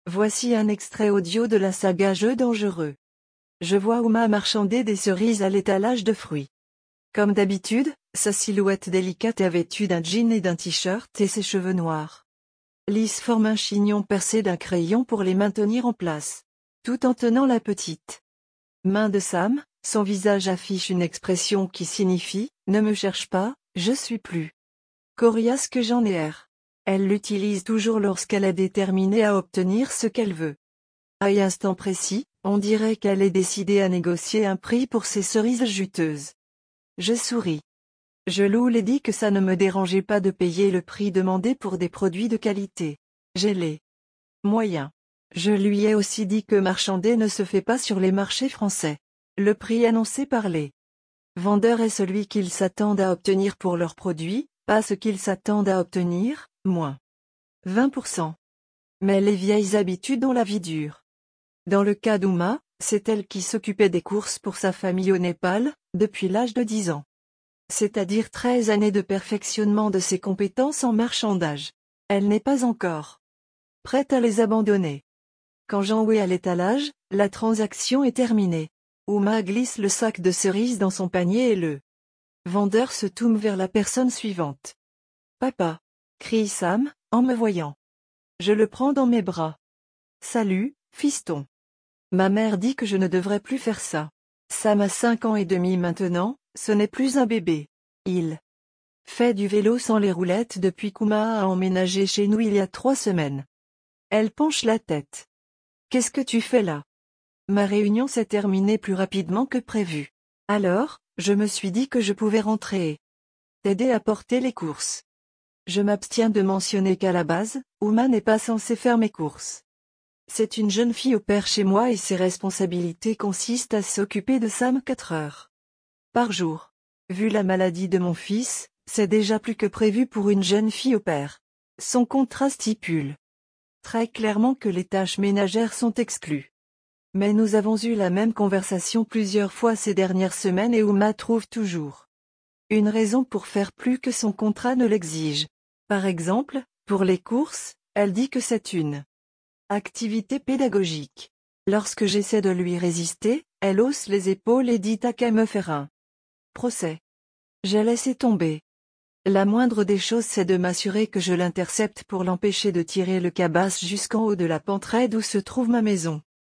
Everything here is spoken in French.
Voici un extrait audio de la saga Jeux dangereux. Je vois Uma marchander des cerises à l'étalage de fruits. Comme d'habitude, sa silhouette délicate est vêtue d'un jean et d'un t-shirt et ses cheveux noirs lisses forment un chignon percé d'un crayon pour les maintenir en place, tout en tenant la petite main de Sam. Son visage affiche une expression qui signifie « Ne me cherche pas, je suis plus coriace que j'en ai l'air ». Elle l'utilise toujours lorsqu'elle est déterminée à obtenir ce qu'elle veut. À un instant précis, on dirait qu'elle est décidée à négocier un prix pour ses cerises juteuses. Je souris. Je lui dis que ça ne me dérangeait pas de payer le prix demandé pour des produits de qualité. J'ai les moyens. Je lui ai aussi dit que marchander ne se fait pas sur les marchés français. Le prix annoncé par les vendeurs est celui qu'ils s'attendent à obtenir pour leurs produits, pas ce qu'ils s'attendent à obtenir, moins 20%. Mais les vieilles habitudes ont la vie dure. Dans le cas d'Uma, c'est elle qui s'occupait des courses pour sa famille au Népal, depuis l'âge de 10 ans. C'est-à-dire 13 années de perfectionnement de ses compétences en marchandage. Elle n'est pas encore prête à les abandonner. Quand j'en vais à l'étalage, la transaction est terminée. Uma glisse le sac de cerises dans son panier et le vendeur se tourne vers la personne suivante. « Papa !» crie Sam, en me voyant. Je le prends dans mes bras. « Salut, fiston. Ma mère dit que je ne devrais plus faire ça. Sam a 5 ans et demi maintenant, ce n'est plus un bébé. Il fait du vélo sans les roulettes depuis qu'Uma a emménagé chez nous il y a 3 semaines. Elle penche la tête. « Qu'est-ce que tu fais là ?» Ma réunion s'est terminée plus rapidement que prévu. Alors, je me suis dit que je pouvais rentrer et t'aider à porter les courses. Je m'abstiens de mentionner qu'à la base, Uma n'est pas censée faire mes courses. C'est une jeune fille au père chez moi et ses responsabilités consistent à s'occuper de Sam 4 heures par jour. Vu la maladie de mon fils, c'est déjà plus que prévu pour une jeune fille au père. Son contrat stipule très clairement que les tâches ménagères sont exclues. Mais nous avons eu la même conversation plusieurs fois ces dernières semaines et Uma trouve toujours une raison pour faire plus que son contrat ne l'exige. Par exemple, pour les courses, elle dit que c'est une activité pédagogique. Lorsque j'essaie de lui résister, elle hausse les épaules et dit « T'as qu'à me faire un procès ». J'ai laissé tomber. La moindre des choses c'est de m'assurer que je l'intercepte pour l'empêcher de tirer le cabasse jusqu'en haut de la pente raide où se trouve ma maison.